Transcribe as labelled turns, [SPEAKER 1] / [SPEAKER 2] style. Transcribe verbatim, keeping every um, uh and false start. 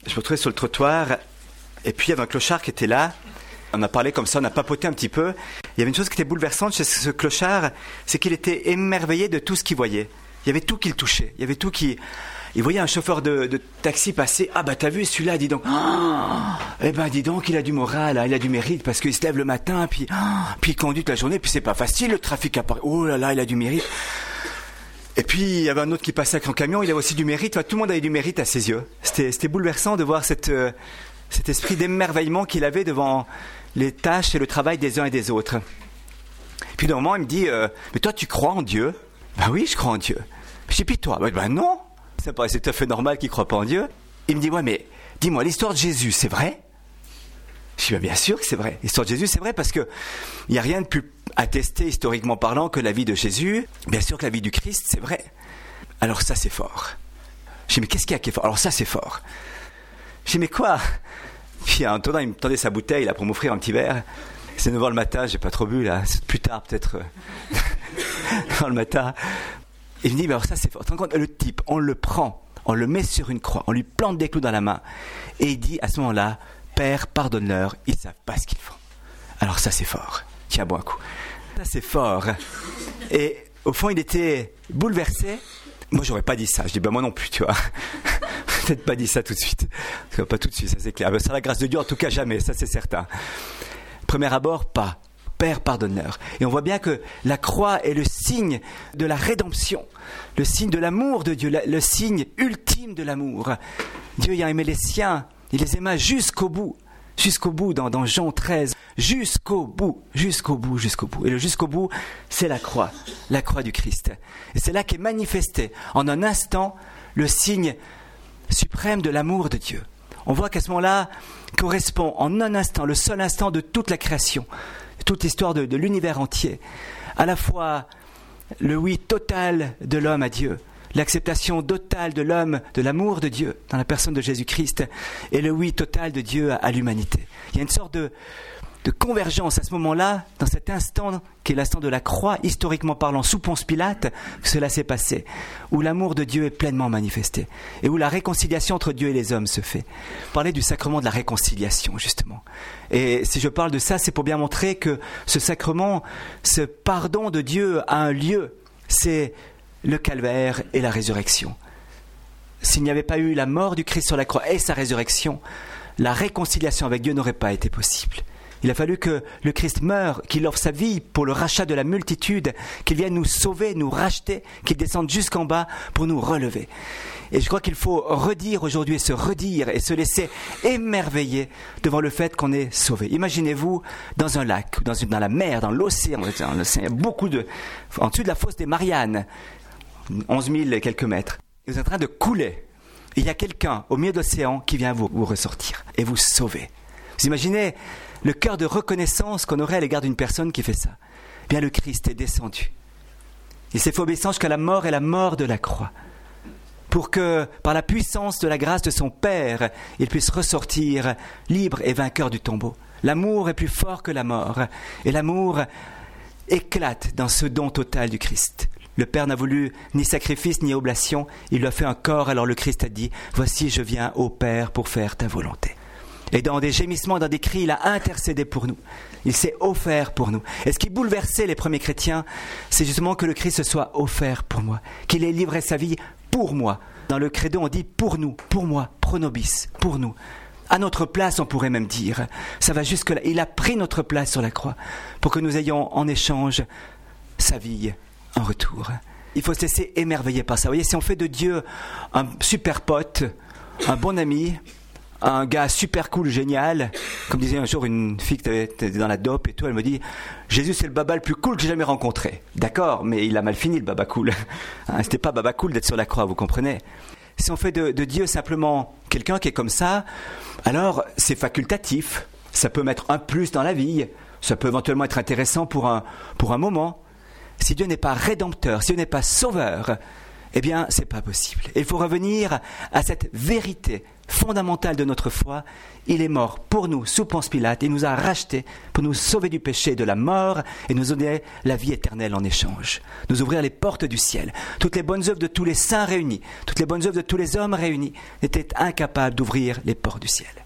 [SPEAKER 1] je me retrouvais sur le trottoir, et puis il y avait un clochard qui était là. On a parlé comme ça, on a papoté un petit peu. Il y avait une chose qui était bouleversante chez ce clochard, c'est qu'il était émerveillé de tout ce qu'il voyait. Il y avait tout qui le touchait. Il y avait tout qui... Il voyait un chauffeur de, de taxi passer. Ah bah t'as vu celui-là, dis donc. Oh, eh ben dis donc, il a du moral, hein, il a du mérite parce qu'il se lève le matin, puis, oh, puis il conduit toute la journée, puis c'est pas facile le trafic à Paris. Oh là là, il a du mérite. Et puis il y avait un autre qui passait avec un camion, il avait aussi du mérite. Enfin, tout le monde avait du mérite à ses yeux. C'était, c'était bouleversant de voir cette, euh, cet esprit d'émerveillement qu'il avait devant les tâches et le travail des uns et des autres. Puis d'un moment, il me dit euh, mais toi, tu crois en Dieu? Ben oui, je crois en Dieu. Je dis, puis toi? Ben, ben non. Ça paraissait tout à fait normal qu'il ne croit pas en Dieu. Il me dit, ouais, mais dis-moi, l'histoire de Jésus, c'est vrai? Je dis, ben, bien sûr que c'est vrai. L'histoire de Jésus, c'est vrai parce qu'il n'y a rien de plus attesté, historiquement parlant, que la vie de Jésus. Bien sûr que la vie du Christ, c'est vrai. Alors ça, c'est fort. Je dis, mais qu'est-ce qu'il y a qui est fort? Alors ça, c'est fort. Je dis, mais quoi? Puis en tournant, il me tendait sa bouteille là, pour m'offrir un petit verre. C'est neuf heures le matin, j'ai pas trop bu là. C'est plus tard, peut-être, dans le matin. Il me dit, mais alors ça c'est fort. Le type, on le prend, on le met sur une croix, on lui plante des clous dans la main, et il dit à ce moment-là, Père, pardonne-leur, ils ne savent pas ce qu'ils font. Alors ça c'est fort. Tiens, bois un coup. Ça c'est fort. Et au fond, il était bouleversé. Moi, j'aurais pas dit ça. Je dis, ben moi non plus, tu vois. Peut-être pas dit ça tout de suite. Pas tout de suite, ça c'est clair. Sans la grâce de Dieu, en tout cas jamais, ça c'est certain. Premier abord, pas. Père, pardonneur. Et on voit bien que la croix est le signe de la rédemption, le signe de l'amour de Dieu, le signe ultime de l'amour. Dieu ayant aimé les siens, il les aima jusqu'au bout, jusqu'au bout dans, dans Jean treize, jusqu'au bout, jusqu'au bout, jusqu'au bout. Et le jusqu'au bout, c'est la croix, la croix du Christ. Et c'est là qu'est manifesté en un instant le signe suprême de l'amour de Dieu. On voit qu'à ce moment-là correspond en un instant, le seul instant de toute la création, toute l'histoire de, de l'univers entier, à la fois le oui total de l'homme à Dieu, l'acceptation totale de l'homme, de l'amour de Dieu dans la personne de Jésus-Christ, et le oui total de Dieu à, à l'humanité. Il y a une sorte de, de convergence à ce moment-là, dans cet instant qui est l'instant de la croix, historiquement parlant, sous Ponce Pilate, que cela s'est passé, où l'amour de Dieu est pleinement manifesté, et où la réconciliation entre Dieu et les hommes se fait. Parler du sacrement de la réconciliation, justement. Et si je parle de ça, c'est pour bien montrer que ce sacrement, ce pardon de Dieu a un lieu, c'est le calvaire et la résurrection. S'il n'y avait pas eu la mort du Christ sur la croix et sa résurrection, la réconciliation avec Dieu n'aurait pas été possible. Il a fallu que le Christ meure, qu'il offre sa vie pour le rachat de la multitude, qu'il vienne nous sauver, nous racheter, qu'il descende jusqu'en bas pour nous relever. Et je crois qu'il faut redire aujourd'hui, se redire et se laisser émerveiller devant le fait qu'on est sauvé. Imaginez-vous dans un lac, dans, une, dans la mer, dans l'océan, dans l'océan, il y a beaucoup de... En dessous de la fosse des Mariannes, onze mille et quelques mètres, vous êtes en train de couler. Il y a quelqu'un au milieu de l'océan qui vient vous, vous ressortir et vous sauver. Vous imaginez le cœur de reconnaissance qu'on aurait à l'égard d'une personne qui fait ça. Eh bien, le Christ est descendu. Il s'est fait obéissant jusqu'à la mort et la mort de la croix, pour que, par la puissance de la grâce de son Père, il puisse ressortir libre et vainqueur du tombeau. L'amour est plus fort que la mort, et l'amour éclate dans ce don total du Christ. Le Père n'a voulu ni sacrifice ni oblation, il lui a fait un corps, alors le Christ a dit « Voici, je viens au Père pour faire ta volonté ». Et dans des gémissements, dans des cris, il a intercédé pour nous. Il s'est offert pour nous. Et ce qui bouleversait les premiers chrétiens, c'est justement que le Christ se soit offert pour moi, qu'il ait livré sa vie pour moi. Dans le credo, on dit pour nous, pour moi, pro nobis, pour nous. À notre place, on pourrait même dire. Ça va jusque-là. Il a pris notre place sur la croix pour que nous ayons en échange sa vie en retour. Il faut se laisser émerveiller par ça. Vous voyez, si on fait de Dieu un super pote, un bon ami, un gars super cool, génial, comme disait un jour une fille qui était dans la dope et tout, elle me dit « Jésus, c'est le baba le plus cool que j'ai jamais rencontré. » D'accord, mais il a mal fini, le baba cool. Hein, c'était pas baba cool d'être sur la croix, vous comprenez. Si on fait de, de Dieu simplement quelqu'un qui est comme ça, alors c'est facultatif. Ça peut mettre un plus dans la vie. Ça peut éventuellement être intéressant pour un, pour un moment. Si Dieu n'est pas rédempteur, si Dieu n'est pas sauveur, eh bien, c'est pas possible. Et il faut revenir à cette vérité fondamentale de notre foi, il est mort pour nous sous Ponce Pilate, il nous a rachetés pour nous sauver du péché et de la mort et nous donner la vie éternelle en échange, nous ouvrir les portes du ciel. Toutes les bonnes œuvres de tous les saints réunis, toutes les bonnes œuvres de tous les hommes réunis étaient incapables d'ouvrir les portes du ciel.